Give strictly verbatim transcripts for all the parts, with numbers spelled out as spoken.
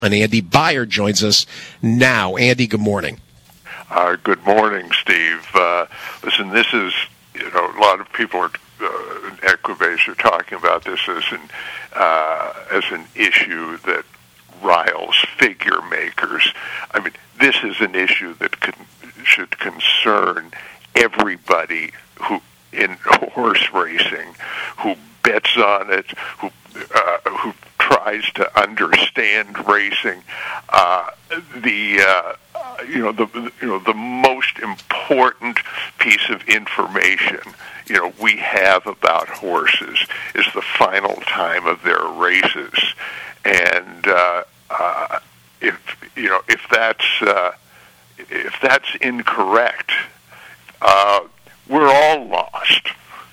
And Andy Beyer joins us now. Andy, good morning. Uh, good morning, Steve. Uh, listen, this is, you know, a lot of people are, uh, in Equibase are talking about this as an, uh, as an issue that riles figure makers. I mean, this is an issue that can, should concern everybody who in horse racing, who bets on it, who uh, who tries to understand racing. Uh, the uh, you know the you know the most important piece of information you know we have about horses is the final time of their races, and uh, uh, if you know if that's uh, if that's incorrect, uh, we're all lost.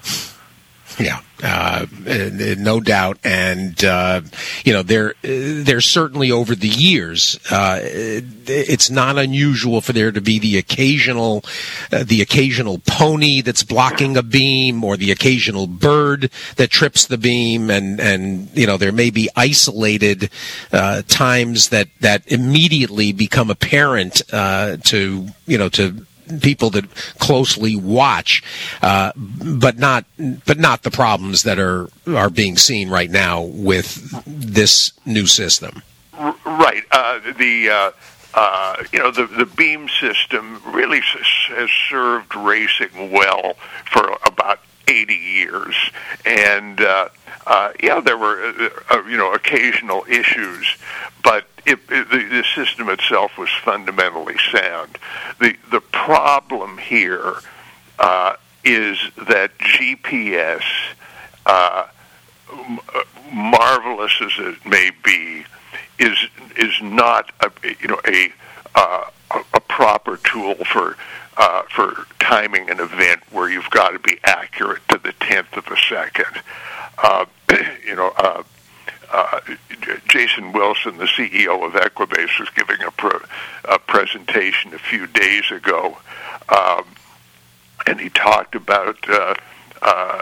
Yeah, uh, no doubt, and uh, you know, there, there's certainly over the years, uh, it's not unusual for there to be the occasional, uh, the occasional pony that's blocking a beam, or the occasional bird that trips the beam, and and you know, there may be isolated uh, times that that immediately become apparent uh, to you know to. people that closely watch, uh, but not, but not the problems that are are being seen right now with this new system. Right. Uh, the uh, uh, you know the the beam system really has served racing well for about eighty years, and uh, uh, yeah, there were uh, uh, you know occasional issues, but it, it, the, the system itself was fundamentally sound. The the problem here uh, is that G P S, uh, m- marvelous as it may be, is is not a you know a uh, a, a proper tool for. Uh, for timing an event where you've got to be accurate to the tenth of a second. Uh, you know, uh, uh, Jason Wilson, the C E O of Equibase, was giving a, pro- a presentation a few days ago, um, and he talked about uh, uh,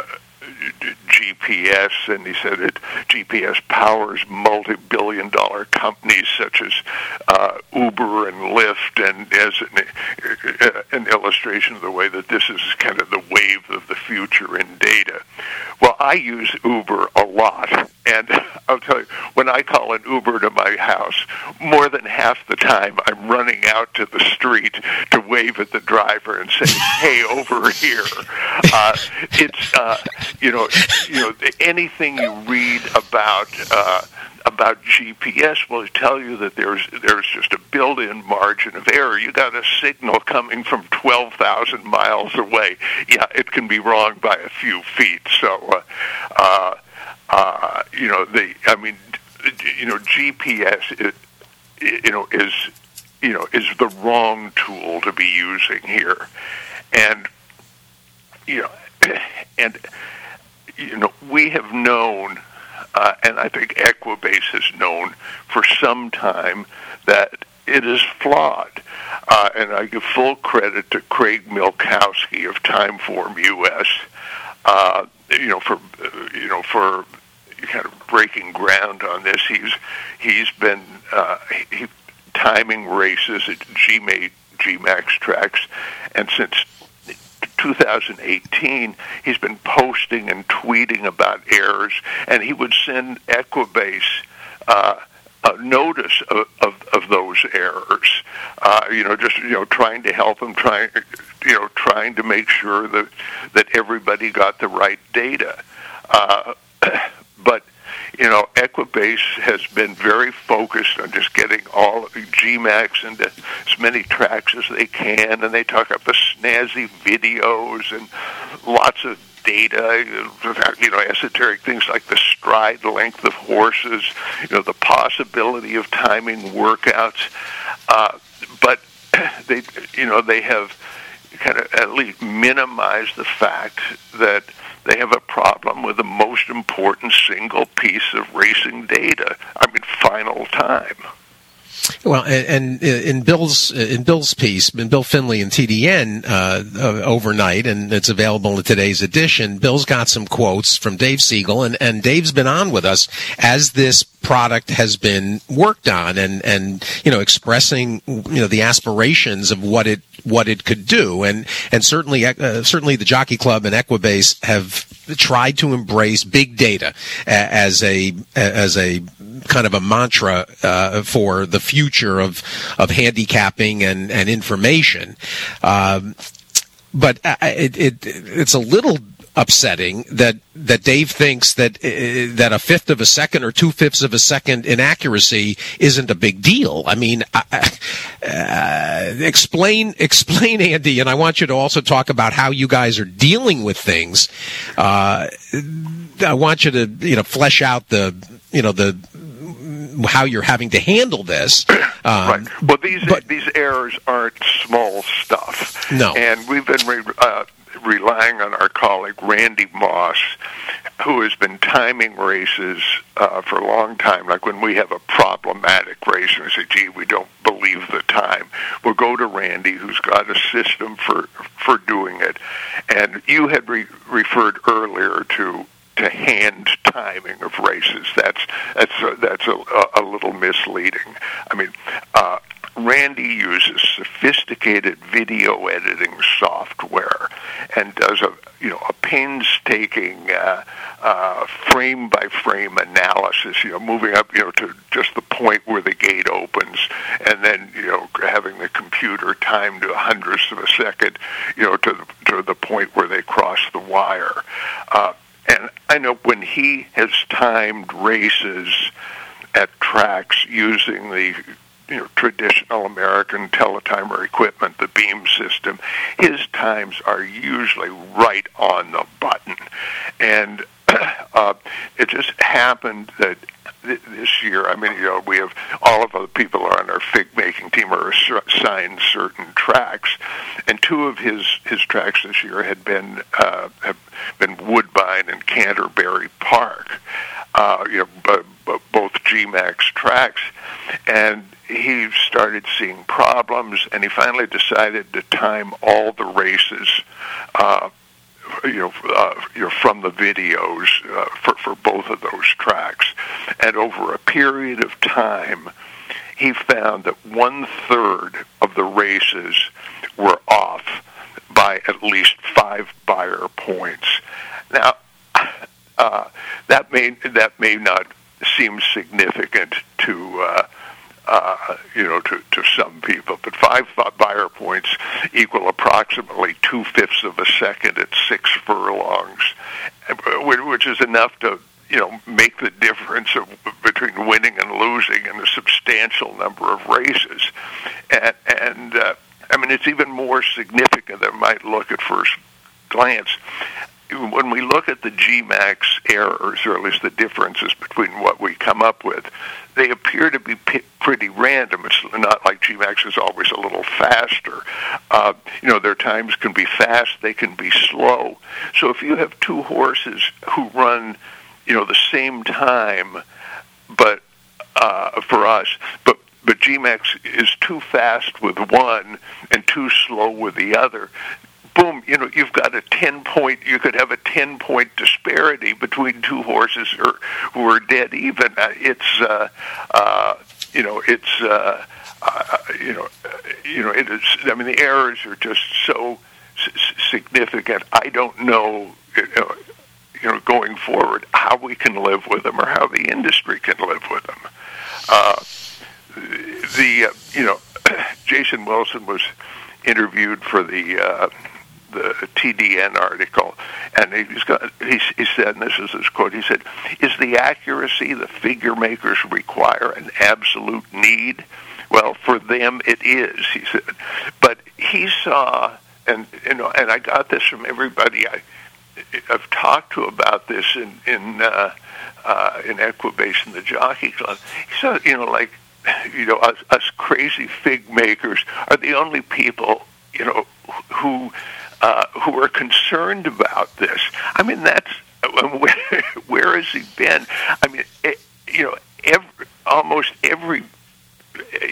G P S, and he said that G P S powers multi-billion dollar companies such as uh, Uber and Lyft, and as an, an illustration of the way that this is kind of the wave of the future in data. Well, I use Uber a lot, and I'll tell you, when I call an Uber to my house, more than half the time I'm running out to the street to wave at the driver and say, "Hey, over here." Uh, it's uh, you know, you know, anything you read about uh, about G P S will tell you that there's there's just a built-in margin of error. You got a signal coming from twelve thousand miles away. Yeah, it can be wrong by a few feet. So, uh, uh, uh, you know, the I mean, you know, G P S, it, you know, is you know is the wrong tool to be using here, and you know, and. You know, we have known, uh, and I think Equibase has known for some time, that it is flawed. Uh, and I give full credit to Craig Milkowski of Timeform U S, uh, you know, for uh, you know for kind of breaking ground on this. He's he's been uh, he, timing races at G M A, G MAX tracks, and since two thousand eighteen, he's been posting and tweeting about errors, and he would send Equibase uh, a notice of, of, of those errors. Uh, you know, just you know, trying to help him, trying you know, trying to make sure that that everybody got the right data. Uh, but you know, Equibase has been very focused on just getting all G MAX into as many tracks as they can, and they talk about the snazzy videos and lots of data, you know, esoteric things like the stride length of horses, you know, the possibility of timing workouts. Uh, but they, you know, they have kind of at least minimized the fact that they have a problem with the most important single piece of racing data. I mean, final time. Well, and, and in Bill's in Bill's piece, in Bill Finley and T D N uh, uh, overnight, and it's available in today's edition. Bill's got some quotes from Dave Siegel, and, and Dave's been on with us as this product has been worked on, and, and you know expressing you know the aspirations of what it what it could do, and and certainly uh, certainly the Jockey Club and Equibase have tried to embrace big data as a as a kind of a mantra uh, for the future of of handicapping and and information, um, but it, it it's a little upsetting that that Dave thinks that uh, that a fifth of a second or two fifths of a second inaccuracy isn't a big deal. I mean, uh, uh, explain explain Andy, and I want you to also talk about how you guys are dealing with things. Uh, I want you to you know flesh out the you know the how you're having to handle this. Um, right. Well, these but, these errors aren't small stuff. No. And we've been re- uh, relying on our colleague Randy Moss, who has been timing races uh, for a long time. Like when we have a problematic race and we say, gee, we don't believe the time, we'll go to Randy, who's got a system for, for doing it. And you had re- referred earlier to to hand timing of races. That's that's a, that's a, a little misleading. I mean, uh, Randy uses sophisticated video editing software and does a you know a painstaking uh, uh, frame by frame analysis. You know, moving up you know to just the point where the gate opens, and then you know having the computer time to hundredths of a second, you know to the, to the point where they cross the wire. Uh, And I know when he has timed races at tracks using the you know, traditional American teletimer equipment, the beam system, his times are usually right on the button. And uh, it just happened that th- this year, I mean, you know, we have all of the people who are on our fig making team are assigned certain tracks, and two of his, his tracks this year had been uh, have been Woodbine and Canterbury Park, uh, you know, b- b- both G MAX tracks, and he started seeing problems, and he finally decided to time all the races, uh, you know, uh, you know, from the videos uh, for for both of those tracks, and over a period of time, he found that one third of the races were off by at least five buyer points. Now, uh, that may that may not seem significant to uh, uh, you know to, to some people, but five buyer points equal approximately two fifths of a second at six furlongs, which is enough to you know make the difference of, between winning and losing in a substantial number of races, and and. Uh, I mean, it's even more significant than it might look at first glance. When we look at the G MAX errors, or at least the differences between what we come up with, they appear to be p- pretty random. It's not like G MAX is always a little faster. Uh, you know, their times can be fast, they can be slow. So if you have two horses who run, you know, the same time, but uh, for us, but But G MAX is too fast with one and too slow with the other. Boom, you know, you've got a ten-point, you could have a ten-point disparity between two horses who are, who are dead even. Uh, it's, uh, uh, you know, it's, uh, uh, you know, uh, you know, it is, I mean, the errors are just so s- significant. I don't know, you know, you know, going forward, how we can live with them or how the industry can live with them. Uh, The uh, you know Jason Wilson was interviewed for the uh, the T D N article, and he's got he, he said, and this is his quote. He said, "Is the accuracy the figure makers require an absolute need? Well, for them it is," he said. But he saw, and you know, and I got this from everybody I, I've talked to about this in in uh, uh, in Equibase and the Jockey Club. He said, you know, like. You know, us, us crazy fig makers are the only people, you know, who uh, who are concerned about this. I mean, that's where, where has he been? I mean, it, you know, every, almost every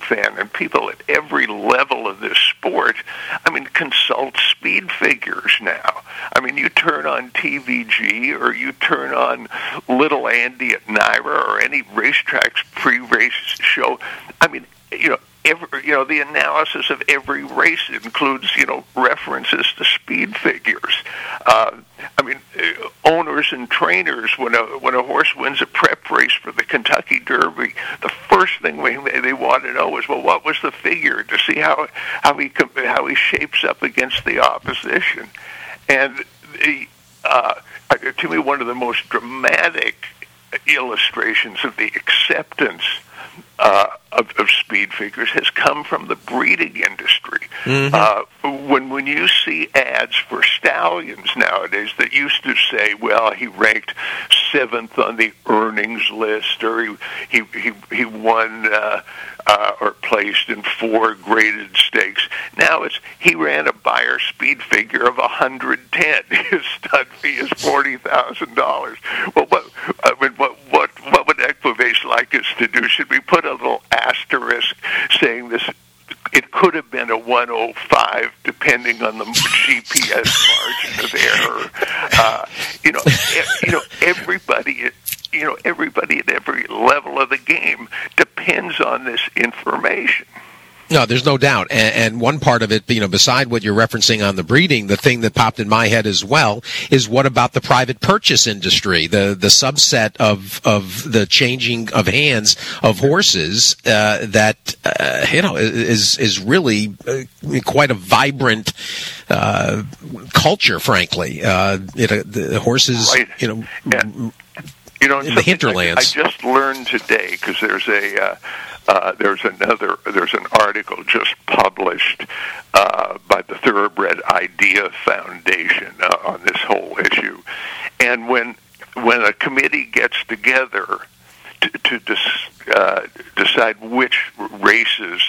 fan and people at every level of this sport, I mean, consult speed figures now. I mean, you turn on T V G or you turn on Little Andy at NYRA or any racetrack's pre-race show. I mean, you know, every, you know, the analysis of every race includes, you know, references to speed figures. Uh, I mean, owners and trainers, when a when a horse wins a prep race for the Kentucky Derby, the first thing we, they want to know is, well, what was the figure to see how how he how he shapes up against the opposition. And the, uh, to me, one of the most dramatic illustrations of the acceptance Uh, of, of speed figures has come from the breeding industry. Mm-hmm. Uh, when when you see ads for stallions nowadays that used to say, well, he ranked seventh on the earnings list, or he he he, he won uh, uh, or placed in four graded stakes. Now it's he ran a buyer speed figure of one hundred ten. His stud fee is forty thousand dollars. Well, what I mean, what what what would Equibase like us to do? Should we put a little asterisk saying this? It could have been a one oh five, depending on the G P S margin of error. Uh, you know, e- you know, everybody, you know, everybody at every level of the game depends on this information. No, there's no doubt. And, and one part of it, you know, beside what you're referencing on the breeding, the thing that popped in my head as well is what about the private purchase industry, the the subset of of the changing of hands of horses uh, that uh, you know is is really uh, quite a vibrant uh, culture, frankly. Uh, it, uh, the horses, right. you know, and, you know, in the hinterlands. I, I just learned today because there's a. Uh, Uh, there's another. There's an article just published uh, by the Thoroughbred Idea Foundation uh, on this whole issue, and when when a committee gets together to, to dis, uh, decide which races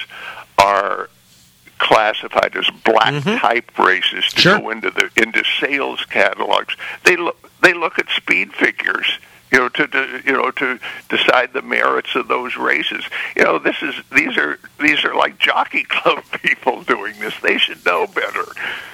are classified as black mm-hmm. type races to sure. go into the into sales catalogs, they look they look at speed figures. You know, to, to you know to decide the merits of those races. You know, this is these are these are like jockey club people doing this. They should know better.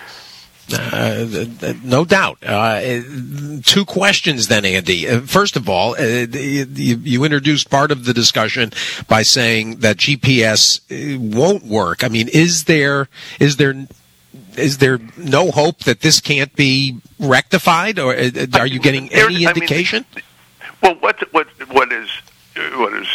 Uh, no doubt. Uh, two questions then, Andy. Uh, first of all, uh, you, you introduced part of the discussion by saying that G P S won't work. I mean, is there is there is there no hope that this can't be rectified, or are you getting any indication? I mean, Well, what what what is what is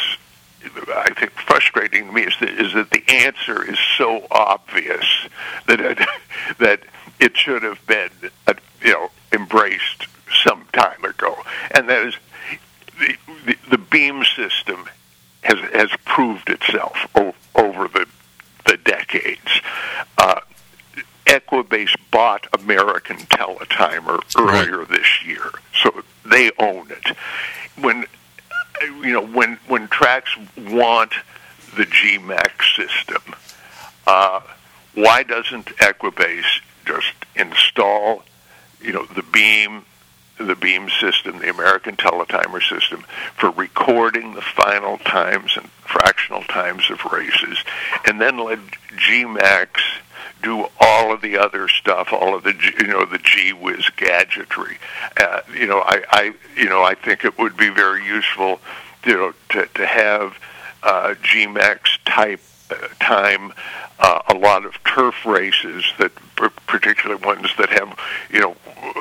I think frustrating to me is that, is that the answer is so obvious that it, that it should have been uh, you know embraced some time ago, and that is the the, the beam system has has proved itself o- over the the decades. Uh, Equibase bought American Teletimer earlier right. this year, so they own it. When you know when when tracks want the G MAX system, uh, why doesn't Equibase just install you know the beam the beam system, the American Teletimer system, for recording the final times and fractional times of races, and then let G MAX do all of the other stuff, all of the you know the G Whiz gadgetry. Uh, you know, I, I you know I think it would be very useful, you know, to to have uh, G MAX type uh, time uh, a lot of turf races that, particularly ones that have you know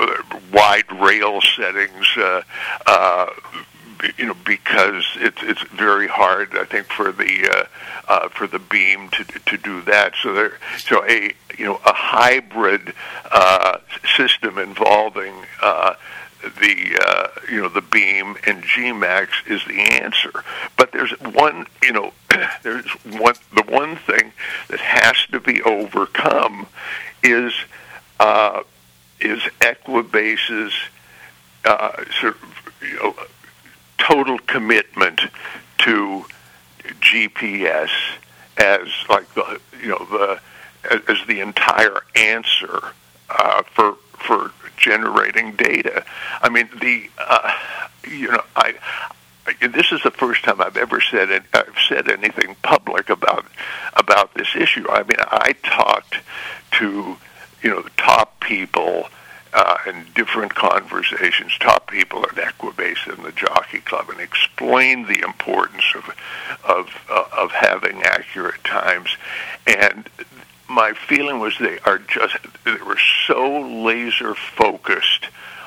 wide rail settings. Uh, uh, You know, because it's it's very hard, I think, for the uh, uh, for the beam to to do that. So there, so a you know a hybrid uh, system involving uh, the uh, you know the beam and G MAX is the answer. But there's one you know there's one the one thing that has to be overcome is uh, is Equibase's uh, sort of you know. total commitment to G P S as like the you know the as the entire answer uh, for for generating data. I mean the uh, you know I, I this is the first time I've ever said it, I've said anything public about about this issue. I mean, I talked to, you know, the top people uh, in different conversations, top people at Equibase and the Jockey Club, and explained the importance of of uh, of having accurate times. And my feeling was they are just they were so laser focused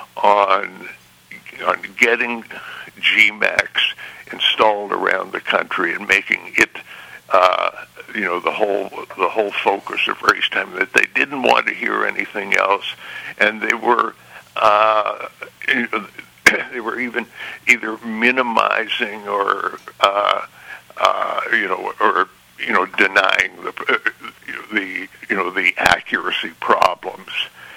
on on getting G MAX installed around the country and making it, uh, you know, the whole the whole focus of race time, that they didn't want to hear anything else, and they were uh, they were even either minimizing or uh, uh, you know or you know denying the uh, the you know the accuracy problems,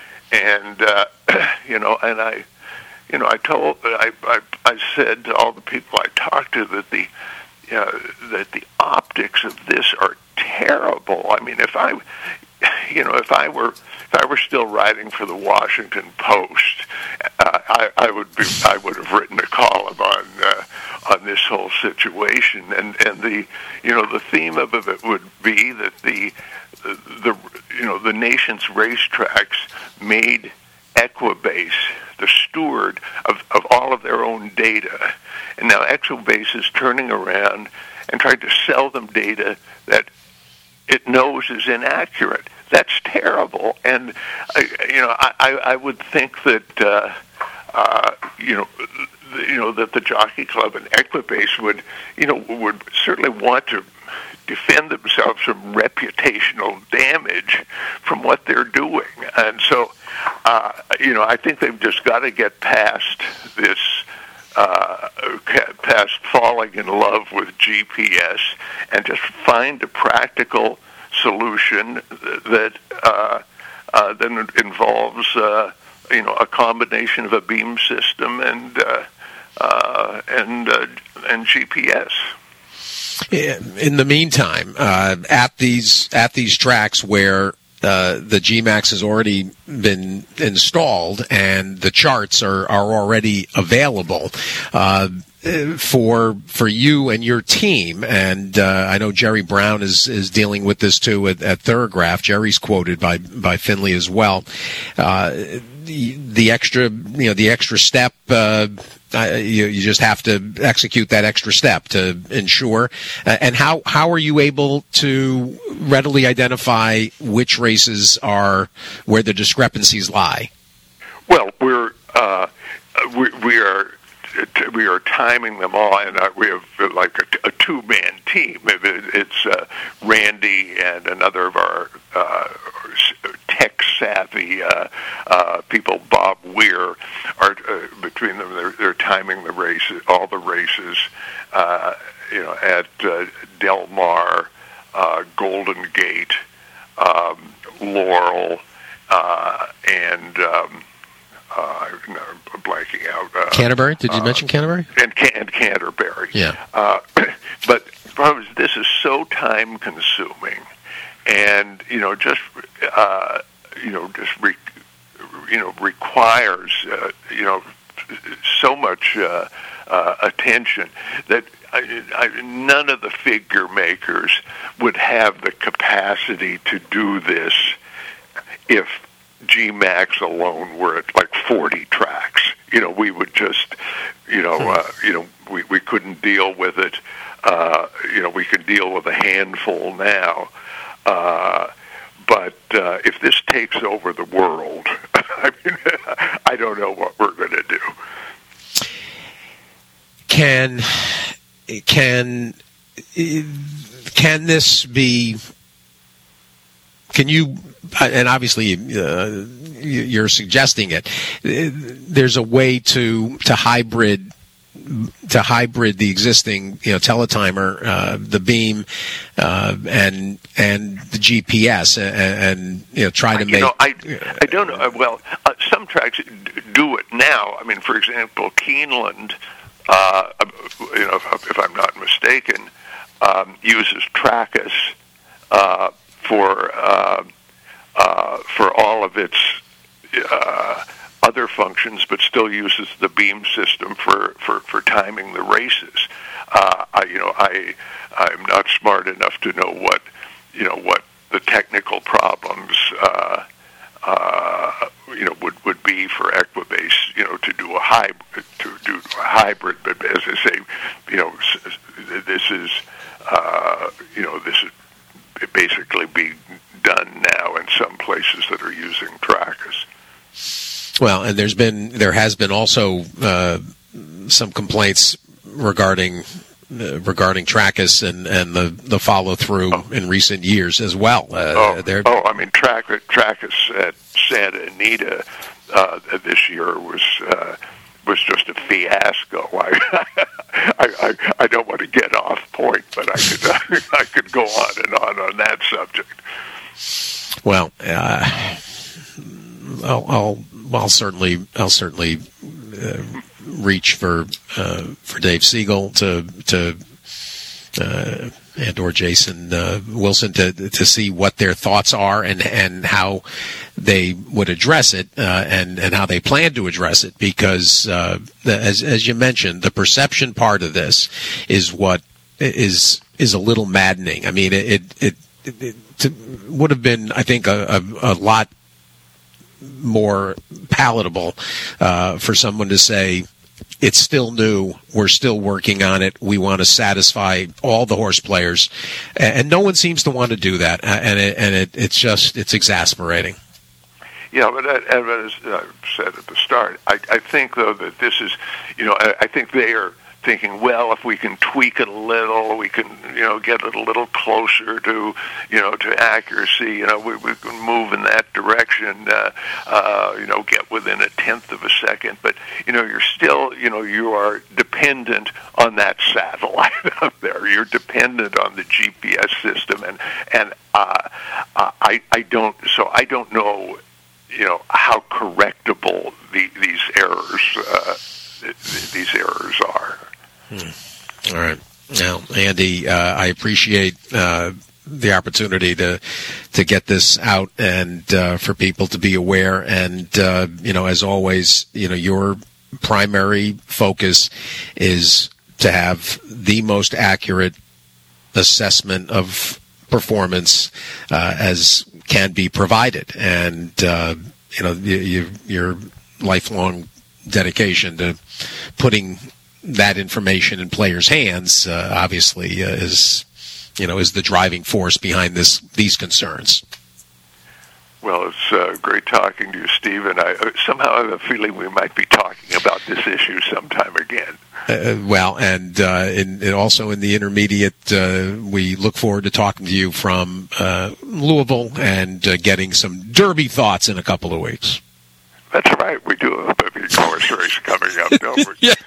and uh, you know, and I. You know, I told, I, I, I said to all the people I talked to that the, uh, that the optics of this are terrible. I mean, if I, you know, if I were, if I were still writing for the Washington Post, uh, I, I would be, I would have written a column on, uh, on this whole situation, and and the, you know, the theme of it would be that the, the, the you know, the nation's racetracks made Equibase the steward of, of all of their own data. And now Equibase is turning around and trying to sell them data that it knows is inaccurate. That's terrible. And, I, you know, I, I would think that, uh, uh, you know, you know, that the Jockey Club and Equibase would, you know, would certainly want to defend themselves from reputational damage from what they're doing. And so, uh, you know, I think they've just got to get past this, uh, past falling in love with G P S and just find a practical solution that uh, uh, then involves, uh, you know, a combination of a beam system and uh, uh, and uh, and G P S. In the meantime, uh, at these at these tracks where uh, the G MAX has already been installed and the charts are, are already available uh, for for you and your team, and uh, I know Jerry Brown is, is dealing with this too at, at Thorograph. Jerry's quoted by by Finley as well. Uh, the, the extra, you know, the extra step. Uh, Uh, you, you just have to execute that extra step to ensure. Uh, and how, how are you able to readily identify which races are where the discrepancies lie? Well, we're uh, we, we are we are timing them all, and uh, we have uh, like a, a two-man team. It's uh, Randy and another of our uh, tech-savvy uh, uh, people, Bob Weir, are uh, between them. They're, they're timing the races, all the races, uh, you know, at uh, Del Mar, uh, Golden Gate, um, Laurel, uh, and. Um, Uh, no, I'm blanking out. Uh, Canterbury? Did you uh, mention Canterbury? And, Can- and Canterbury. Yeah. Uh, but the problem is this is so time-consuming, and you know, just uh, you know, just re- you know, requires uh, you know, so much uh, uh, attention that I, I, none of the figure makers would have the capacity to do this if G MAX alone were at like forty tracks. You know, we would just, you know, uh, you know, we, we couldn't deal with it. Uh, you know, we can deal with a handful now. Uh, but uh, if this takes over the world, I mean, I don't know what we're going to do. Can can can this be? Can you? And obviously, uh, you're suggesting it. There's a way to to hybrid to hybrid the existing, you know, teletimer, uh, the beam, uh, and and the G P S, and, and you know, try to you make. Know, I I don't know. Well, uh, some tracks do it now. I mean, for example, Keeneland, uh, you know, if, if I'm not mistaken, um, uses Trackus uh, for. Uh, Uh, for all of its uh, other functions, but still uses the beam system for, for, for timing the races. Uh, I, you know, I I'm not smart enough to know what you know, what the technical problems, uh, uh, you know, would, would be for Equibase, you know, to do a hybrid, to do a hybrid. But as I say, you know, this is, uh, you know, this is basically being done now in some places that are using Trackers. Well, and there's been, there has been also uh, some complaints regarding. Uh, regarding Trackers and, and the, the follow-through oh. in recent years as well. Uh, oh, oh, I mean, Track, Trackers at Santa Anita uh, this year was uh, was just a fiasco. I, I, I, I don't want to get off point, but I could uh, I could go on and on on that subject. Well, uh, I'll, I'll I'll certainly I'll certainly. Uh, reach for uh, for Dave Siegel to to uh, and or Jason uh, Wilson to to see what their thoughts are and and how they would address it uh, and and how they plan to address it, because uh, the, as as you mentioned, the perception part of this is what is is a little maddening. I mean, it it, it, it to, would have been, I think, a, a, a lot more palatable uh, for someone to say, it's still new, we're still working on it, we want to satisfy all the horse players, and no one seems to want to do that, and it, and it, it's just, it's exasperating. Yeah, but as I said at the start, I, I think, though, that this is, you know, I, I think they are thinking, well, if we can tweak it a little, we can, you know, get it a little closer to, you know, to accuracy, you know, we, we can move in that direction, uh, uh, you know, get within a tenth of a second. But, you know, you're still, you know, you are dependent on that satellite up there. You're dependent on the G P S system. And, and uh, uh, I, I don't, so I don't know, you know, how correctable the, these errors, uh, these errors are. Hmm. All right. Now, Andy, uh, I appreciate uh, the opportunity to to get this out and uh, for people to be aware. And uh, you know, as always, you know, your primary focus is to have the most accurate assessment of performance uh, as can be provided. And uh, you know, you, your lifelong dedication to putting that information in players' hands, uh, obviously, uh, is, you know, is the driving force behind this these concerns. Well, it's uh, great talking to you, Steve, and I uh, somehow have a feeling we might be talking about this issue sometime again. Uh, well, and, uh, in, and also in the intermediate, uh, we look forward to talking to you from uh, Louisville and uh, getting some Derby thoughts in a couple of weeks. That's right. We do have a big horse race coming up, don't we? yeah,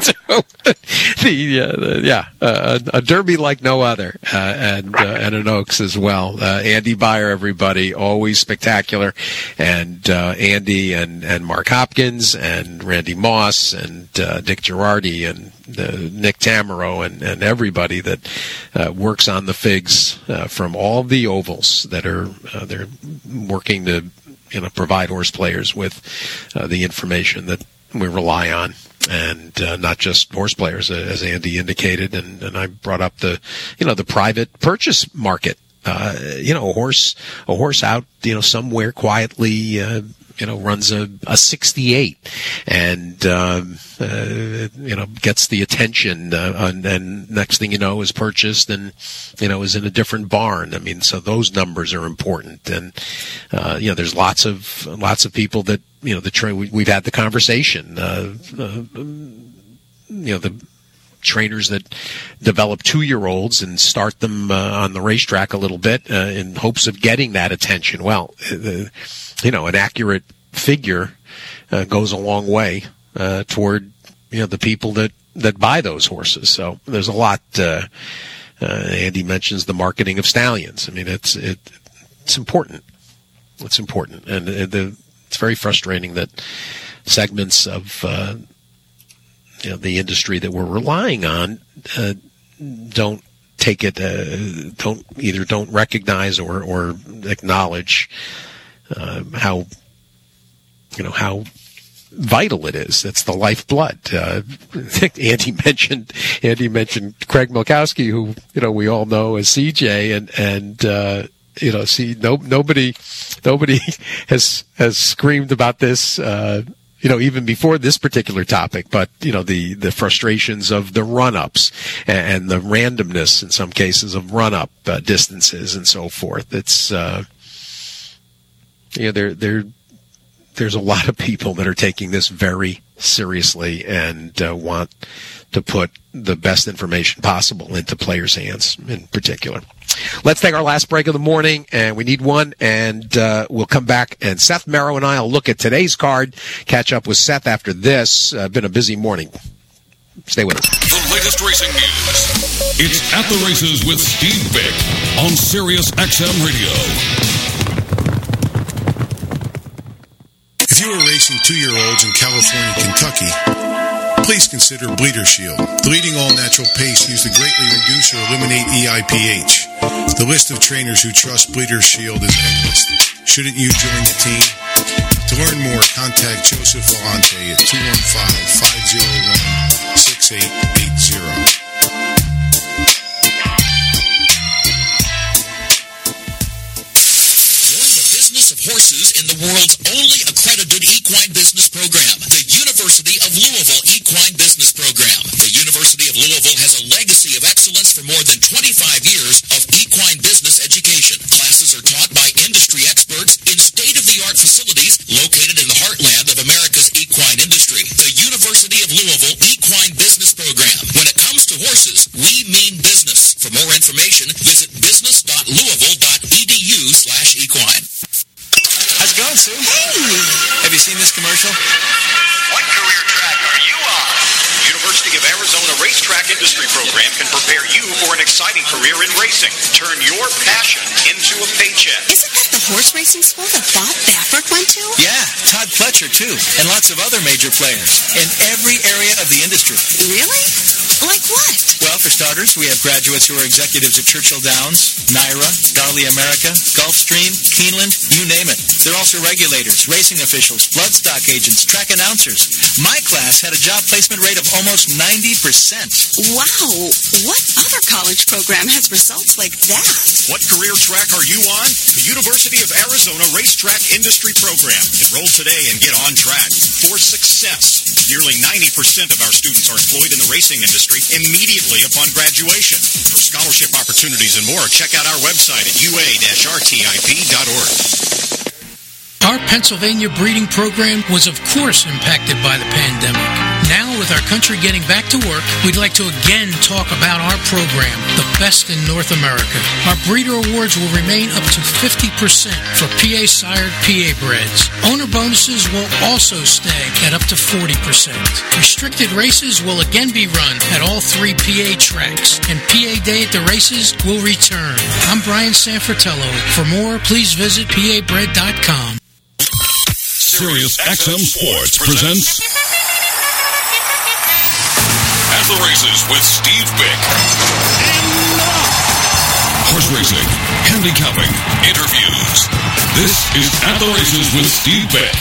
the, uh, the, yeah, uh, a Derby like no other, uh, and uh, and an Oaks as well. Uh, Andy Beyer, everybody, always spectacular, and uh, Andy and, and Mark Hopkins and Randy Moss and uh, Dick Girardi and uh, Nick Tamero and, and everybody that uh, works on the figs uh, from all the ovals that are uh, they're working to, you know, provide horse players with uh, the information that we rely on, and uh, not just horse players, uh, as Andy indicated, and, and I brought up the, you know, the private purchase market. Uh, you know, a horse, a horse out, you know, somewhere quietly, uh, you know, runs a, a sixty-eight, and um, uh, you know, gets the attention, uh, and, and next thing you know, is purchased and, you know, is in a different barn. I mean, so those numbers are important, and uh, you know, there's lots of lots of people that, you know, the tra- we, we've had the conversation, uh, uh, you know, the trainers that develop two-year-olds and start them uh, on the racetrack a little bit uh, in hopes of getting that attention. Well, uh, you know, an accurate figure uh, goes a long way uh, toward, you know, the people that, that buy those horses. So there's a lot. Uh, uh, Andy mentions the marketing of stallions. I mean, it's it, it's important. It's important, and uh, the, it's very frustrating that segments of uh, you know, the industry that we're relying on uh, don't take it, uh, don't either don't recognize or, or acknowledge uh, how, you know, how vital it is. That's the lifeblood. Uh, Andy mentioned Andy mentioned Craig Milkowski, who you know we all know as C J, and and uh, you know, see, no nobody nobody has has screamed about this. Uh, You know, even before this particular topic, but, you know, the, the frustrations of the run-ups and the randomness in some cases of run-up uh, distances and so forth. It's, uh, you know, there, there, there's a lot of people that are taking this very seriously and uh, want to put the best information possible into players' hands in particular. Let's take our last break of the morning, and we need one, and uh, we'll come back, and Seth Merrow and I will look at today's card, catch up with Seth after this. Uh, been a busy morning. Stay with us. The latest racing news. It's At the Races with Steve Vick on Sirius X M Radio. If you are racing two-year-olds in California, Kentucky, please consider Bleeder Shield, the leading all-natural paste used to greatly reduce or eliminate E I P H. The list of trainers who trust Bleeder Shield is endless. Shouldn't you join the team? To learn more, contact Joseph Vellante at two one five, five oh one, six eight eight zero. Of horses in the world's only accredited equine business program, the University of Louisville Equine Business Program. The University of Louisville has a legacy of excellence for more than twenty-five years of equine business education. Classes are taught by industry experts in state-of-the-art facilities located in the heartland of America's equine industry. The University of Louisville Equine Business Program. When it comes to horses, we mean business. For more information, visit business dot louisville dot e d u slash equine. How's it going, Sue? Hey! Have you seen this commercial? What career track are you on? University of Arizona Racetrack Industry Program can prepare you for an exciting career in racing. Turn your passion into a paycheck. Isn't that the horse racing school that Bob Baffert went to? Yeah, Todd Pletcher, too, and lots of other major players in every area of the industry. Really? Like what? Well, for starters, we have graduates who are executives at Churchill Downs, Naira, Darley America, Gulfstream, Keeneland, you name it. They're also regulators, racing officials, bloodstock agents, track announcers. My class had a job placement rate of almost ninety percent. Wow. What other college program has results like that? What career track are you on? The University of Arizona Racetrack Industry Program. Enroll today and get on track for success. Nearly ninety percent of our students are employed in the racing industry immediately upon graduation. For scholarship opportunities and more, check out our website at u a dash r t i p dot org. Our Pennsylvania breeding program was, of course, impacted by the pandemic. Now, with our country getting back to work, we'd like to again talk about our program, the best in North America. Our breeder awards will remain up to fifty percent for P A-sired P A breds. Owner bonuses will also stay at up to forty percent. Restricted races will again be run at all three P A tracks, and P A Day at the races will return. I'm Brian Sanfratello. For more, please visit P A bread dot com. Sirius X M Sports presents At the Races with Steve Vick. Horse racing, handicapping, interviews. This is At the Races with Steve Vick.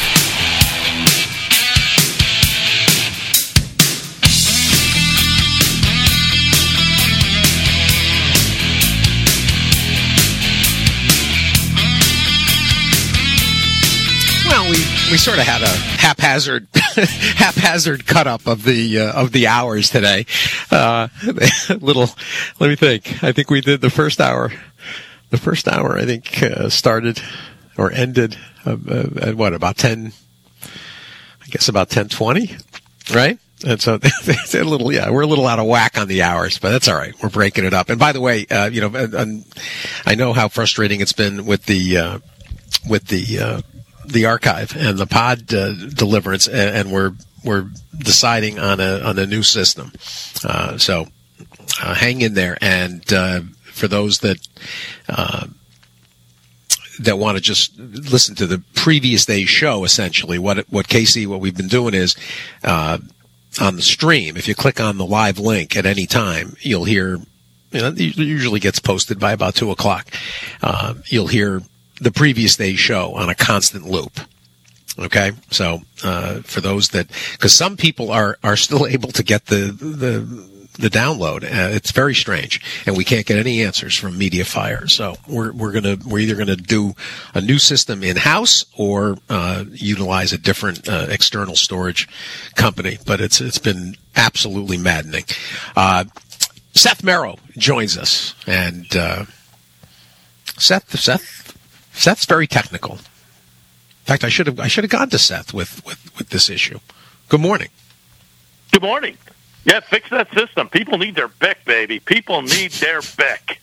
Well, we, we sort of had a haphazard haphazard cut up of the uh, of the hours today. Uh, little, let me think. I think we did the first hour. The first hour, I think, uh, started or ended uh, uh, at what, about ten? I guess about ten twenty, right? And so it's a little, yeah, we're a little out of whack on the hours, but that's all right. We're breaking it up. And by the way, uh, you know, and, and I know how frustrating it's been with the uh, with the. Uh, the archive and the pod uh, deliverance, and, and we're we're deciding on a on a new system. Uh, so uh, hang in there, and uh, for those that uh, that want to just listen to the previous day's show, essentially, what what Casey, what we've been doing is uh, on the stream. If you click on the live link at any time, you'll hear. You know, it usually gets posted by about two o'clock. Uh, you'll hear the previous day's show on a constant loop. Okay, so uh, for those that, because some people are, are still able to get the the the download, uh, it's very strange, and we can't get any answers from MediaFire. So we're we're gonna we're either gonna do a new system in house or uh, utilize a different uh, external storage company. But it's it's been absolutely maddening. Uh, Seth Merrow joins us, and uh, Seth Seth Seth's very technical. In fact, I should have I should have gone to Seth with, with, with this issue. Good morning. Good morning. Yeah, fix that system. People need their B I C, baby. People need their B I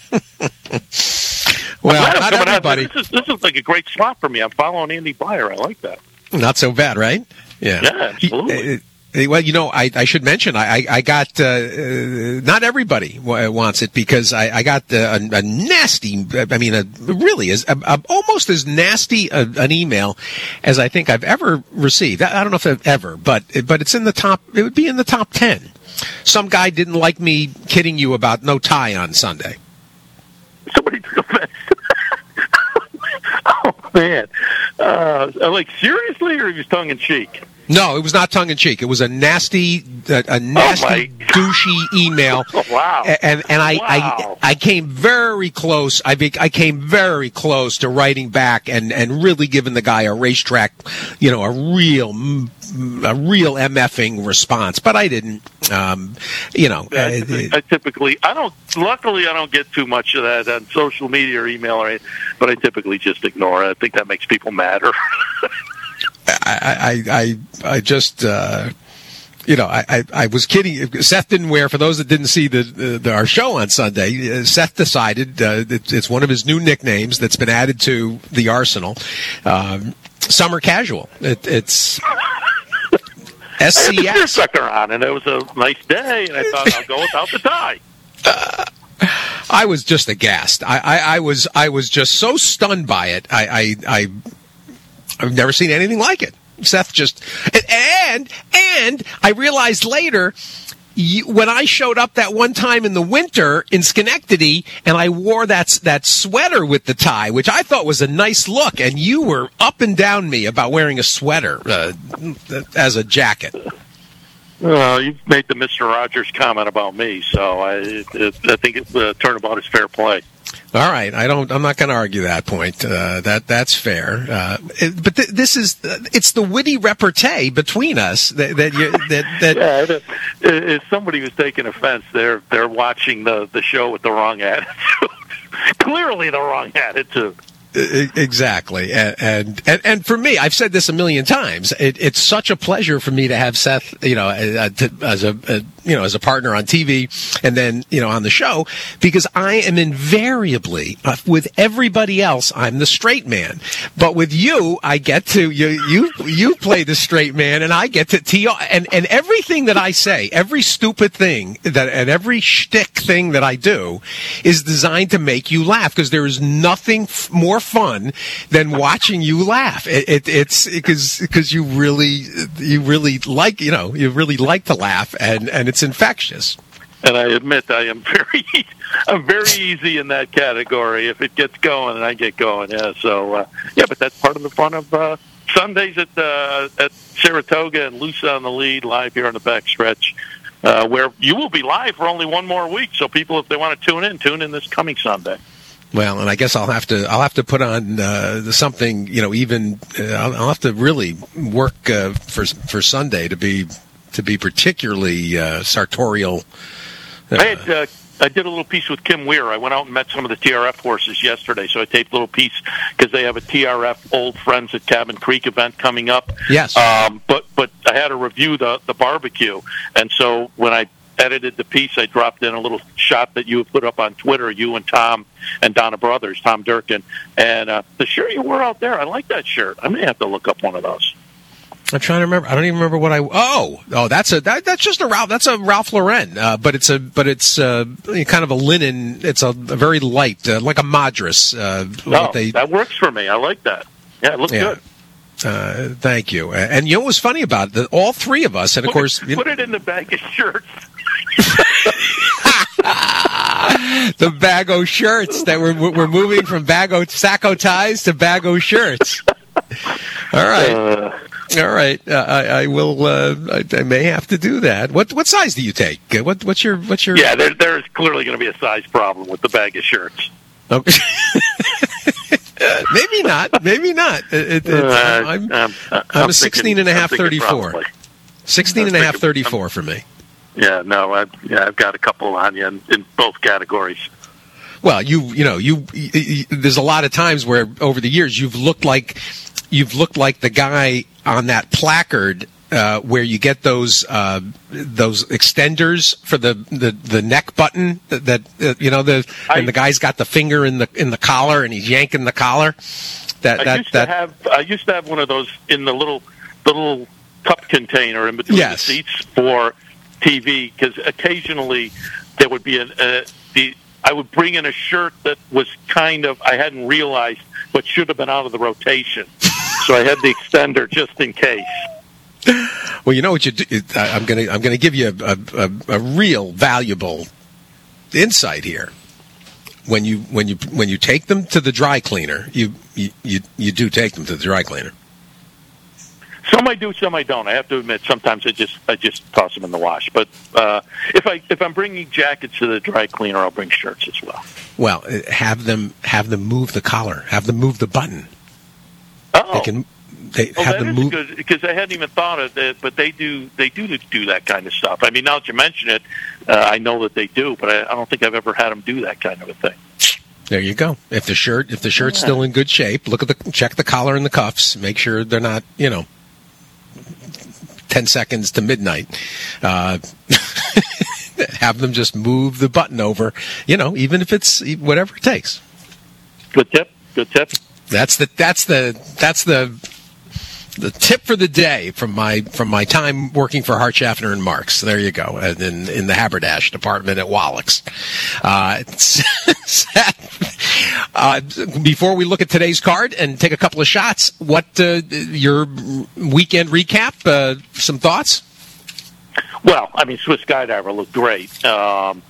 C. Well, not everybody. This is, this is like a great spot for me. I'm following Andy Byer. I like that. Not so bad, right? Yeah. Yeah, absolutely. Well, you know, I, I should mention I, I got uh, uh, not everybody w- wants it because I, I got uh, a, a nasty. I mean, a, really is a, a, almost as nasty a, an email as I think I've ever received. I, I don't know if I've ever, but but it's in the top. It would be in the top ten. Some guy didn't like me kidding you about no tie on Sunday. Somebody took offense. Oh man! Uh, like seriously, or he was tongue in cheek? No, it was not tongue in cheek. It was a nasty, a, a nasty, oh douchey email. Oh, wow! And and I, wow. I I came very close. I be, I came very close to writing back and, and really giving the guy a racetrack, you know, a real a real MFing response. But I didn't. Um, you know, I, uh, I typically I don't. Luckily, I don't get too much of that on social media or email or anything. But I typically just ignore it. I think that makes people madder. I, I, I, I just, uh, you know, I, I, I was kidding. Seth didn't wear, for those that didn't see the, the our show on Sunday, uh, Seth decided, uh, it, it's one of his new nicknames that's been added to the arsenal, um, Summer Casual. It, it's S C S. I had the sucker on, and it was a nice day, and I thought I'll go without the tie. Uh, I was just aghast. I, I, I was, I was just so stunned by it. I, I, I I've never seen anything like it. Seth just, and, and I realized later, you, when I showed up that one time in the winter in Schenectady, and I wore that, that sweater with the tie, which I thought was a nice look, and you were up and down me about wearing a sweater uh, as a jacket. Well, you made the Mister Rogers comment about me, so I, it, it, I think it, uh, turnabout is fair play. All right, I don't. I'm not going to argue that point. Uh, that that's fair. Uh, it, but th- this is it's the witty repartee between us that that you, that, that yeah. If somebody was taking offense, they're they're watching the, the show with the wrong attitude. Clearly, the wrong attitude. Exactly, and, and and and for me, I've said this a million times. It, it's such a pleasure for me to have Seth, you know, uh, to, as a, a you know as a partner on T V, and then you know on the show, because I am invariably uh, with everybody else, I'm the straight man, but with you, I get to you you you play the straight man, and I get to tee off, and and everything that I say, every stupid thing that and every shtick thing that I do, is designed to make you laugh, because there is nothing f- more fun than watching you laugh. It, it, it's because because you really you really like you know you really like to laugh, and, and it's infectious. And I admit I am very I'm very easy in that category. If it gets going, and I get going, yeah. So uh, yeah, but that's part of the fun of uh, Sundays at uh, at Saratoga and Lusa on the Lead, live here on the backstretch, uh, where you will be live for only one more week. So people, if they want to tune in, tune in this coming Sunday. Well, and I guess I'll have to I'll have to put on uh, something, you know, even uh, I'll, I'll have to really work uh, for for Sunday to be to be particularly uh, sartorial. Uh, I had uh, I did a little piece with Kim Weir. I went out and met some of the T R F horses yesterday, so I taped a little piece because they have a T R F Old Friends at Cabin Creek event coming up. Yes, um, but but I had to review the the barbecue, and so when I edited the piece, I dropped in a little shot that you had put up on Twitter, you and Tom and Donna Brothers, Tom Durkin, and uh, the shirt you wore out there, I like that shirt. I may have to look up one of those. I'm trying to remember. I don't even remember what I. Oh, oh, that's a that, that's just a Ralph. That's a Ralph Lauren, uh, but it's a but it's uh, kind of a linen. It's a, a very light, uh, like a Madras. Uh, no, they, that works for me. I like that. Yeah, it looks yeah. good. Uh, thank you. And you know what's funny about it? The, all three of us, and of put course, it, put it in the bag of shirts. The Bago shirts that we're we're moving from Bago Sacco ties to Bago shirts. All right. Uh, All right. Uh, I, I will. Uh, I, I may have to do that. What what size do you take? What what's your what's your? Yeah, there, there's clearly going to be a size problem with the bag of shirts. Okay. Maybe not. Maybe not. It, it, uh, I'm, I'm, I'm, I'm a sixteen and a half, thirty-four. Probably. sixteen and a half, thirty-four for me. Yeah, no, I, yeah, I've got a couple on you in, in both categories. Well, you you know you, you, you there's a lot of times where over the years you've looked like you've looked like the guy on that placard uh, where you get those uh, those extenders for the, the, the neck button that, that uh, you know the I, and the guy's got the finger in the in the collar and he's yanking the collar. That I that used that to have I used to have one of those in the little the little cup container in between yes. the seats for T V because occasionally there would be an uh, the. I would bring in a shirt that was kind of, I hadn't realized, but should have been out of the rotation. So I had the extender just in case. Well, you know what you do? I'm going to I'm going to give you a, a, a real valuable insight here. When you when you when you take them to the dry cleaner, you you you, you do take them to the dry cleaner. Some I do, some I don't. I have to admit, sometimes I just I just toss them in the wash. But uh, if I if I'm bringing jackets to the dry cleaner, I'll bring shirts as well. Well, have them have them move the collar, have them move the button. Oh, they can they oh, have that them is move good because I hadn't even thought of it. But they do they do do that kind of stuff. I mean, now that you mention it, uh, I know that they do. But I, I don't think I've ever had them do that kind of a thing. There you go. If the shirt if the shirt's yeah. still in good shape, look at the check the collar and the cuffs. Make sure they're not you know. ten seconds to midnight. Uh, have them just move the button over, you know, even if it's whatever it takes. Good tip. Good tip. That's the that's the that's the the tip for the day from my from my time working for Hart Schaffner and Marks. There you go, and in in the Haberdash department at Wallach's. Uh, uh, before we look at today's card and take a couple of shots, what uh, your weekend recap? Uh, some thoughts? Well, I mean, Swiss Skydiver looked great. Um,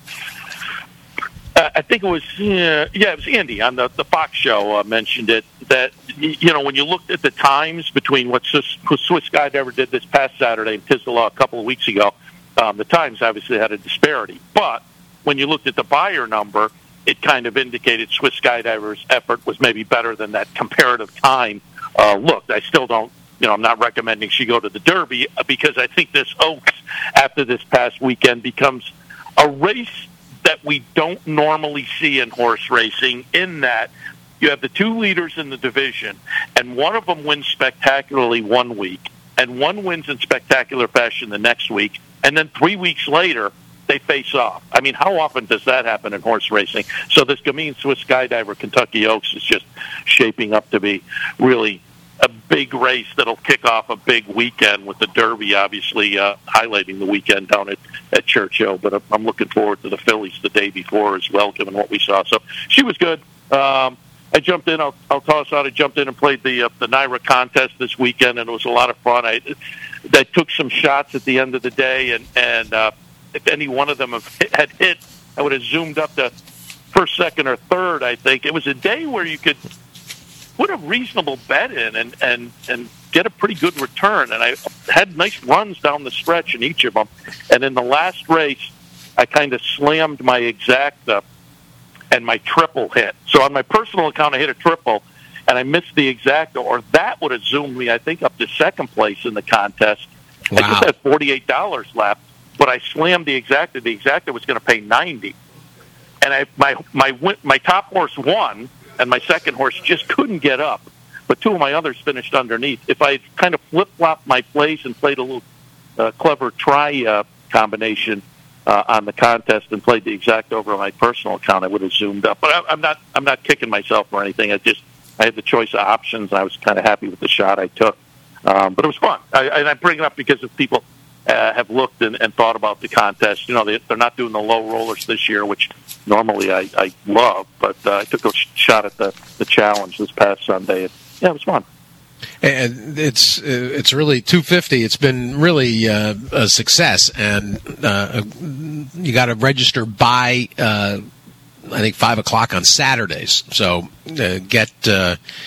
I think it was, yeah, yeah, it was Andy on the, the Fox show uh, mentioned it, that, you know, when you looked at the times between what Swiss, Swiss Skydiver did this past Saturday and Tisdale a couple of weeks ago, um, the times obviously had a disparity. But when you looked at the buyer number, it kind of indicated Swiss Skydiver's effort was maybe better than that comparative time uh, looked. I still don't, you know, I'm not recommending she go to the Derby because I think this Oaks, after this past weekend, becomes a race that we don't normally see in horse racing, in that you have the two leaders in the division, and one of them wins spectacularly one week, and one wins in spectacular fashion the next week, and then three weeks later, they face off. I mean, how often does that happen in horse racing? So this Gamine Swiss Skydiver Kentucky Oaks is just shaping up to be really a big race that'll kick off a big weekend, with the Derby obviously uh, highlighting the weekend down at, at Churchill. But I'm looking forward to the fillies the day before as well, given what we saw. So she was good. Um, I jumped in. I'll, I'll toss out. I jumped in and played the uh, the NYRA contest this weekend, and it was a lot of fun. I, I took some shots at the end of the day, and and uh, if any one of them have hit, had hit, I would have zoomed up to first, second, or third. I think it was a day where you could put a reasonable bet in and, and, and get a pretty good return. And I had nice runs down the stretch in each of them. And in the last race, I kind of slammed my exacta and my triple hit. So on my personal account, I hit a triple, and I missed the exacta, or that would have zoomed me, I think, up to second place in the contest. Wow. I just had forty-eight dollars left, but I slammed the exacta. The exacta was going to pay ninety dollars. And I my my my top horse won, and my second horse just couldn't get up. But two of my others finished underneath. If I kind of flip-flopped my plays and played a little uh, clever try uh, combination uh, on the contest and played the exact over on my personal account, I would have zoomed up. But I, I'm not I'm not kicking myself or anything. I just I had the choice of options, and I was kind of happy with the shot I took. Um, but it was fun. I, and I bring it up because if people uh, have looked and, and thought about the contest, you know, they, they're not doing the low rollers this year, which normally I, I love, but uh, I took a shot at the, the challenge this past Sunday. It, yeah, it was fun. And it's it's really two fifty. It's been really uh, a success, and uh, you got to register by uh, I think five o'clock on Saturdays. So uh, get uh,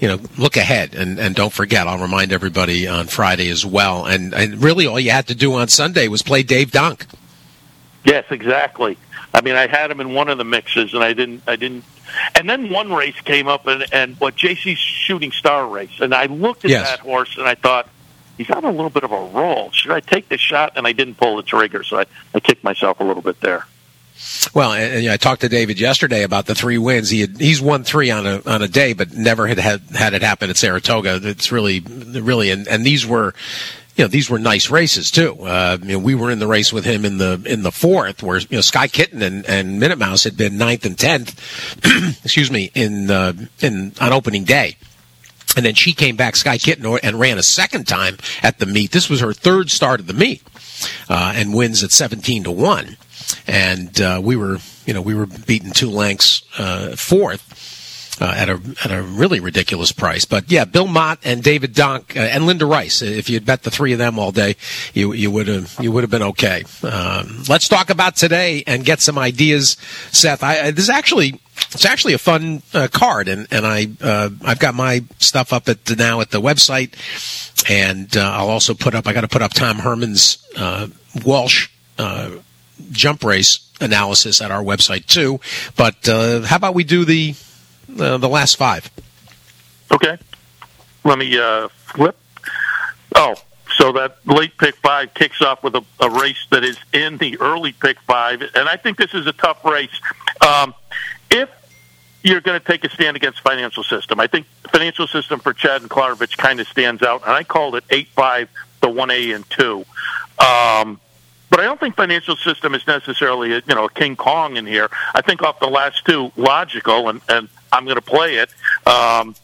you know, look ahead and, and don't forget. I'll remind everybody on Friday as well. And, and really, all you had to do on Sunday was play Dave Donk. Yes, exactly. I mean, I had him in one of the mixes, and I didn't. I didn't. And then one race came up, and, and what J C's Shooting Star race, and I looked at yes. that horse, and I thought, he's on a little bit of a roll. Should I take the shot? And I didn't pull the trigger, so I, I kicked myself a little bit there. Well, and, and I talked to David yesterday about the three wins. He had, he's won three on a on a day, but never had had, had it happen at Saratoga. It's really, really, and, and these were, you know, these were nice races too. Uh, you know, we were in the race with him in the in the fourth, where you know Sky Kitten and, and Minute Mouse had been ninth and tenth. excuse me, in uh, in on opening day. And then she came back, Sky Kitten, and ran a second time at the meet. This was her third start of the meet, uh, and wins at seventeen to one. And uh, we were, you know, we were beaten two lengths uh, fourth uh, at a at a really ridiculous price. But yeah, Bill Mott and David Donk uh, and Linda Rice. If you'd bet the three of them all day, you you would have you would have been okay. Um, let's talk about today and get some ideas, Seth. I, I, this is actually. It's actually a fun uh, card, and and I uh, I've got my stuff up at the, now at the website, and uh, I'll also put up. I got to put up Tom Herman's uh, Walsh uh, jump race analysis at our website too. But uh, how about we do the uh, the last five? Okay, let me uh, flip. Oh. So that late pick five kicks off with a, a race that is in the early pick five, and I think this is a tough race. Um, if you're going to take a stand against Financial System, I think Financial System for Chad and Klarovich kind of stands out, and I called it eight five, the one A and two. Um, but I don't think Financial System is necessarily a, you know, a King Kong in here. I think off the last two, logical, and, and I'm going to play it. Um,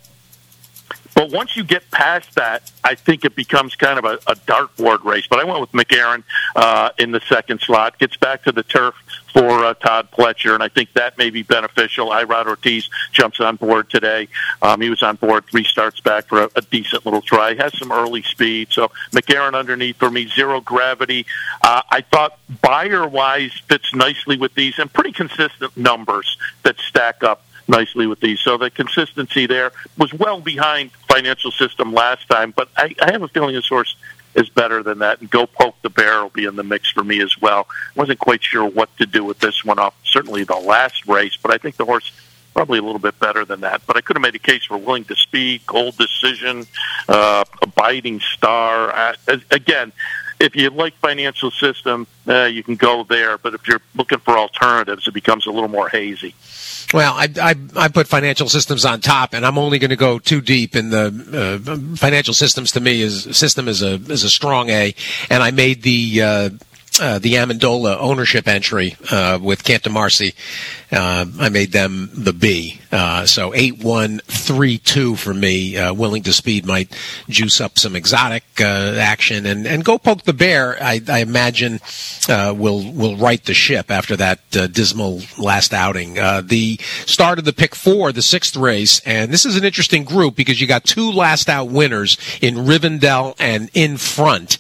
But once you get past that, I think it becomes kind of a, a dartboard race. But I went with McAaron uh, in the second slot. Gets back to the turf for uh, Todd Pletcher, and I think that may be beneficial. Irod Ortiz jumps on board today. Um, he was on board three starts back for a, a decent little try. Has some early speed. So McAaron underneath for me, zero gravity. Uh, I thought buyer-wise fits nicely with these, and pretty consistent numbers that stack up nicely with these. So the consistency there was well behind Financial System last time, but I, I have a feeling this horse is better than that, and Go Poke the Bear will be in the mix for me as well. Wasn't quite sure what to do with this one off certainly the last race, but I think the horse probably a little bit better than that. But I could have made a case for Willing to Speed, Gold Decision, uh, Abiding Star. Uh, again, if you like Financial System, uh, you can go there. But if you're looking for alternatives, it becomes a little more hazy. Well, I, I, I put Financial Systems on top, and I'm only going to go too deep in the uh, Financial Systems. To me, is system is a is a strong A, and I made the uh, uh, the Amendola ownership entry uh, with Cantamarcy. Uh, I made them the B. Uh, so eight one three two for me. Uh, Willing to Speed might juice up some exotic uh, action, and, and Go Poke the Bear. I, I imagine uh, will will right the ship after that uh, dismal last outing. Uh, the start of the pick four, the sixth race, and this is an interesting group because you got two last out winners in Rivendell and In Front,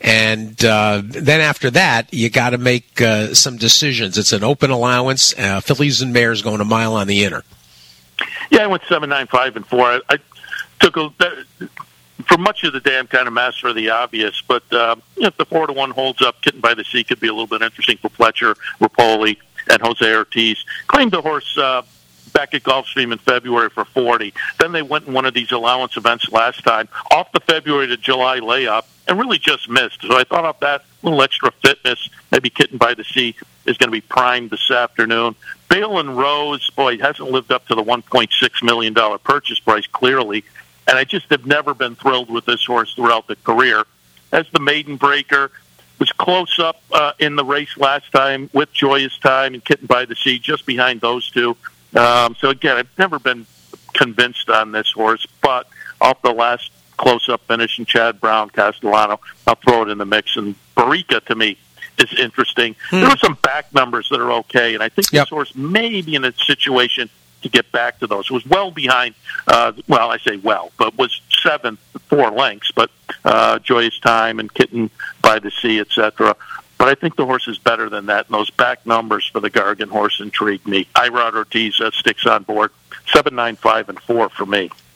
and uh, then after that you got to make uh, some decisions. It's an open allowance. Uh, Fillies and Mares going a mile on the inner. Yeah, I went seven, nine, five, and four. I, I took a for much of the day. I'm kind of master of the obvious, but uh, if the four to one holds up, Kitten by the Sea could be a little bit interesting for Pletcher, Rapoli, and Jose Ortiz. Claimed the horse uh, back at Gulfstream in February for forty. Then they went in one of these allowance events last time off the February to July layup and really just missed. So I thought off that little extra fitness, maybe Kitten by the Sea is going to be primed this afternoon. Bale and Rose, boy, hasn't lived up to the one point six million dollars purchase price, clearly. And I just have never been thrilled with this horse throughout the career. As the maiden breaker, was close up uh, in the race last time with Joyous Time and Kitten by the Sea, just behind those two. Um, so, again, I've never been convinced on this horse, but off the last close-up finish in Chad Brown, Castellano, I'll throw it in the mix. And Barica, to me, is interesting. Hmm. There are some back numbers that are okay, and I think yep. this horse may be in a situation to get back to those. It was well behind, uh, well, I say well, but was seventh, four lengths, but uh, Joyous Time and Kitten by the Sea, et cetera. But I think the horse is better than that, and those back numbers for the Gargan horse intrigue me. Irod Ortiz uh, sticks on board, seven, nine, five, and four for me.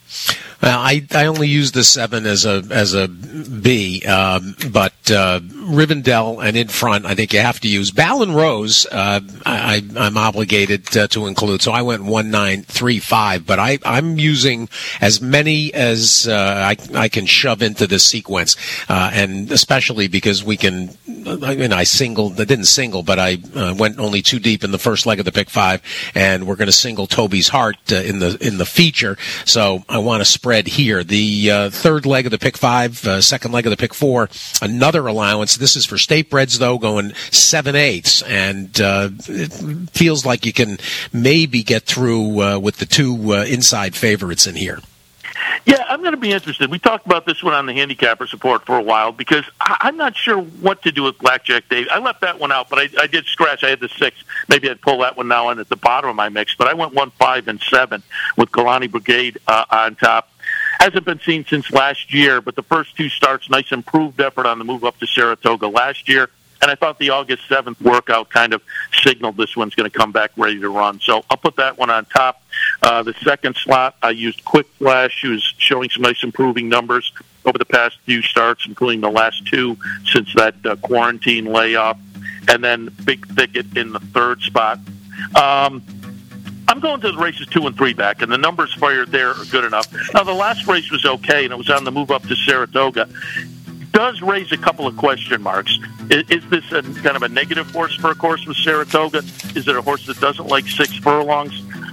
Well, I, I only use the seven as a as a B, um, but uh, Rivendell and in front, I think you have to use Ballon Rose. Uh, I, I'm obligated uh, to include, so I went one nine three five. But I I'm using as many as uh, I I can shove into this sequence, uh, and especially because we can. I mean, I singled. I didn't single, but I uh, went only two deep in the first leg of the pick five, and we're going to single Toby's Heart uh, in the in the feature. So I want to spread here. The uh, third leg of the pick five, uh, second leg of the pick four, another allowance. This is for state breds, though, going seven eighths, and uh, it feels like you can maybe get through uh, with the two uh, inside favorites in here. Yeah, I'm going to be interested. We talked about this one on the handicapper support for a while because I- I'm not sure what to do with Blackjack Dave. I left that one out, but I, I did scratch. I had the six. Maybe I'd pull that one now in at the bottom of my mix. But I went one, five, and seven with Galani Brigade uh, on top. Hasn't been seen since last year, but the first two starts, nice improved effort on the move up to Saratoga last year. And I thought the August seventh workout kind of signaled this one's going to come back ready to run. So I'll put that one on top. Uh, the second slot, I used Quick Flash, who's showing some nice improving numbers over the past few starts, including the last two since that uh, quarantine layoff. And then Big Thicket in the third spot. Um, I'm going to the races two and three back, and the numbers fired there are good enough. Now, the last race was okay, and it was on the move up to Saratoga. Does raise a couple of question marks. Is, is this a kind of a negative horse for a course with Saratoga? Is it a horse that doesn't like six furlongs?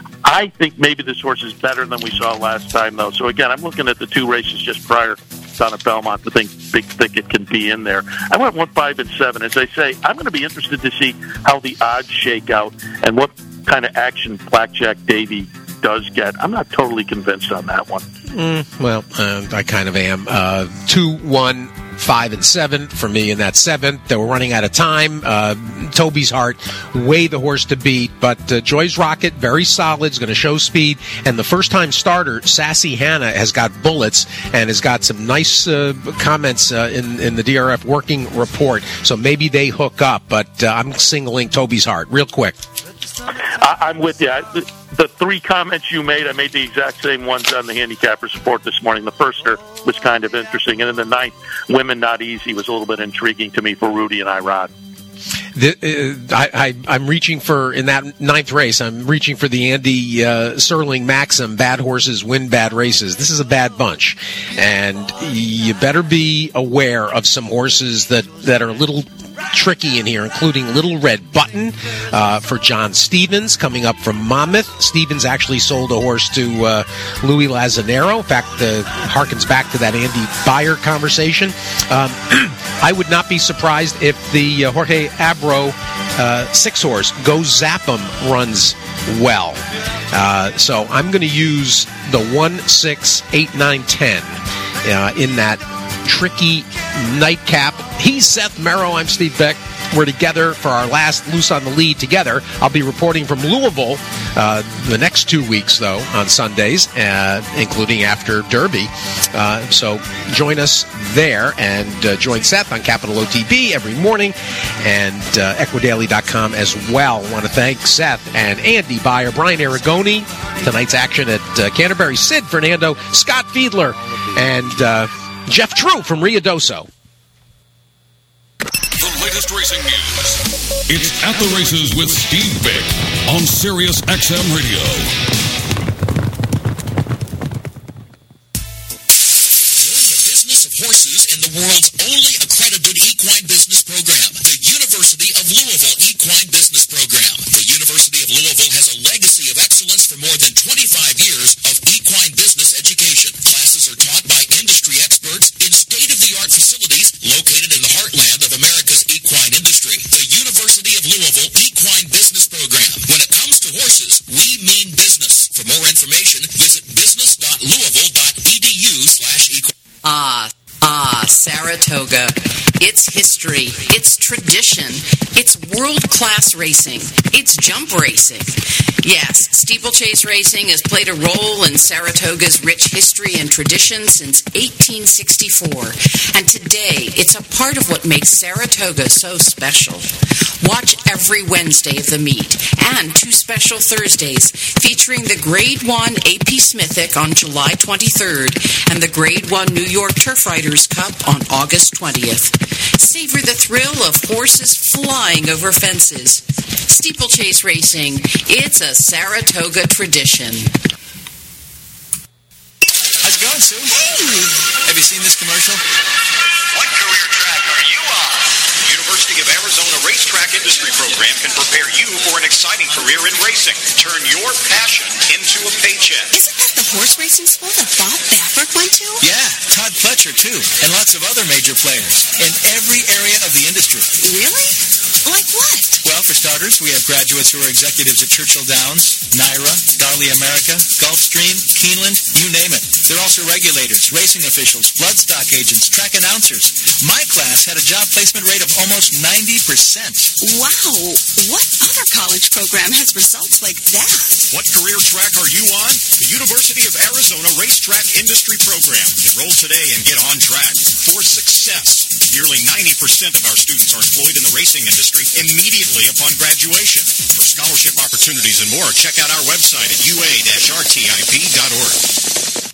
I think maybe this horse is better than we saw last time, though. So, again, I'm looking at the two races just prior down at Belmont to think Big Thicket can be in there. I went one, five, and seven. As I say, I'm going to be interested to see how the odds shake out and what kind of action Blackjack Davy does get. I'm not totally convinced on that one. Mm, well, uh, I kind of am. Uh, two, one, five, and seven for me in that seventh. They were running out of time. Uh, Toby's Heart, way the horse to beat, but uh, Joy's Rocket, very solid, is going to show speed. And the first-time starter, Sassy Hannah, has got bullets and has got some nice uh, comments uh, in, in the D R F working report. So maybe they hook up, but uh, I'm singling Toby's Heart real quick. I, I'm with you. I, the, the three comments you made, I made the exact same ones on the handicapper support this morning. The first was kind of interesting, and then the ninth, Women Not Easy, was a little bit intriguing to me for Rudy and Irod. The, uh, I, I, I'm reaching for, in that ninth race, I'm reaching for the Andy uh, Serling maxim, bad horses win bad races. This is a bad bunch. And you better be aware of some horses that, that are a little tricky in here, including Little Red Button uh, for John Stevens, coming up from Monmouth. Stevens actually sold a horse to uh, Louis Lazanero. In fact, uh, harkens back to that Andy Beyer conversation. Um, I would not be surprised if the uh, Jorge Abro uh, six-horse Go Zap 'em runs well. Uh, so I'm going to use the one, six, eight, nine, ten uh, in that tricky nightcap. He's Seth Merrow. I'm Steve Beck. We're together for our last Loose on the Lead together. I'll be reporting from Louisville uh, the next two weeks, though, on Sundays, uh, including after Derby. Uh, so join us there, and uh, join Seth on Capital O T B every morning, and uh, equidaily dot com as well. I want to thank Seth and Andy Beyer, Brian Aragoni, tonight's action at uh, Canterbury, Sid Fernando, Scott Fiedler, and uh, Jeff True from Riadoso. The latest racing news. It's At the Races with Steve Beck on Sirius X M Radio. Join the business of horses in the world's only accredited equine business program, the University of Louisville Equine Business Program. The University of Louisville has a legacy of excellence for more than twenty-five years of equine business education. Classes are taught by industry experts in state-of-the-art facilities located in the heartland of America's equine industry. The University of Louisville Equine Business Program. When it comes to horses, we mean business. For more information, visit business dot louisville dot e d u slash equine. Ah, ah, Saratoga. It's history. It's tradition. It's world-class racing. It's jump racing. Yes, Steeplechase racing has played a role in Saratoga's rich history and tradition since eighteen sixty-four, and today it's a part of what makes Saratoga so special. Watch every Wednesday of the meet and two special Thursdays featuring the Grade one A P Smithic on July twenty-third and the Grade one New York Turf Riders Cup on August twentieth. Savor the thrill of horses flying over fences. Steeplechase racing, it's a Saratoga tradition. How's it going, Sue? Hey! Have you seen this commercial? What career track are you on? The University of Arizona Racetrack Industry Program can prepare you for an exciting career in racing. Turn your passion into a paycheck. Isn't that the horse racing school that Bob Baffert went to? Yeah, Todd Fletcher, too, and lots of other major players in every area of the industry. Really? Like what? Well, for starters, we have graduates who are executives at Churchill Downs, Naira, Darley America, Gulfstream, Keeneland, you name it. They're also regulators, racing officials, bloodstock agents, track announcers. My class had a job placement rate of almost ninety percent. Wow. What other college program has results like that? What career track are you on? The University of Arizona Racetrack Industry Program. Enroll today and get on track for success. Nearly ninety percent of our students are employed in the racing industry immediately upon graduation. For scholarship opportunities and more, check out our website at u a dash r t i p dot org.